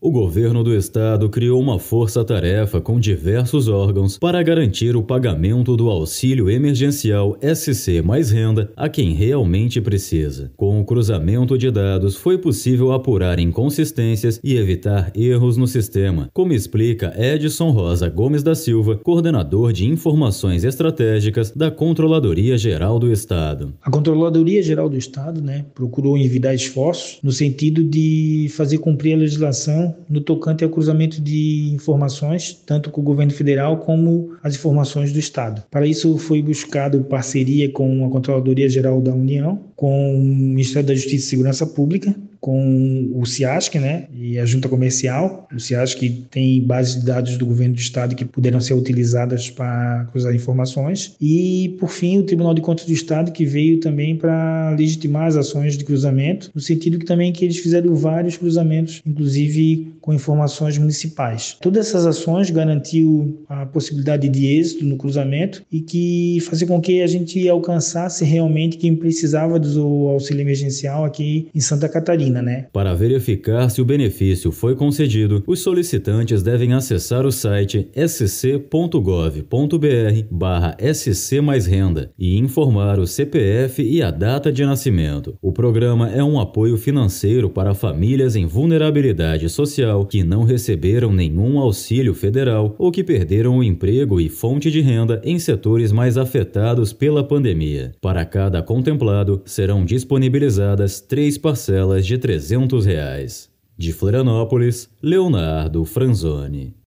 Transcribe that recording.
O governo do estado criou uma força-tarefa com diversos órgãos para garantir o pagamento do auxílio emergencial SC mais renda a quem realmente precisa. Com o cruzamento de dados, foi possível apurar inconsistências e evitar erros no sistema, como explica Edson Rosa Gomes da Silva, coordenador de informações estratégicas da Controladoria Geral do Estado. A Controladoria Geral do Estado, procurou envidar esforços no sentido de fazer cumprir a legislação no tocante ao cruzamento de informações, tanto com o governo federal como as informações do Estado. Para isso foi buscado parceria com a Controladoria Geral da União, com o Ministério da Justiça e Segurança Pública, com o CIASC, e a Junta Comercial. O CIASC tem bases de dados do governo do Estado que puderam ser utilizadas para cruzar informações. E, por fim, o Tribunal de Contas do Estado, que veio também para legitimar as ações de cruzamento, no sentido que eles fizeram vários cruzamentos, inclusive com informações municipais. Todas essas ações garantiu a possibilidade de êxito no cruzamento e que fazia com que a gente alcançasse realmente quem precisava do auxílio emergencial aqui em Santa Catarina. Para verificar se o benefício foi concedido, os solicitantes devem acessar o site sc.gov.br/SC mais renda e informar o CPF e a data de nascimento. O programa é um apoio financeiro para famílias em vulnerabilidade social que não receberam nenhum auxílio federal ou que perderam o emprego e fonte de renda em setores mais afetados pela pandemia. Para cada contemplado, serão disponibilizadas 3 parcelas de R$ 300. De Florianópolis, Leonardo Franzoni.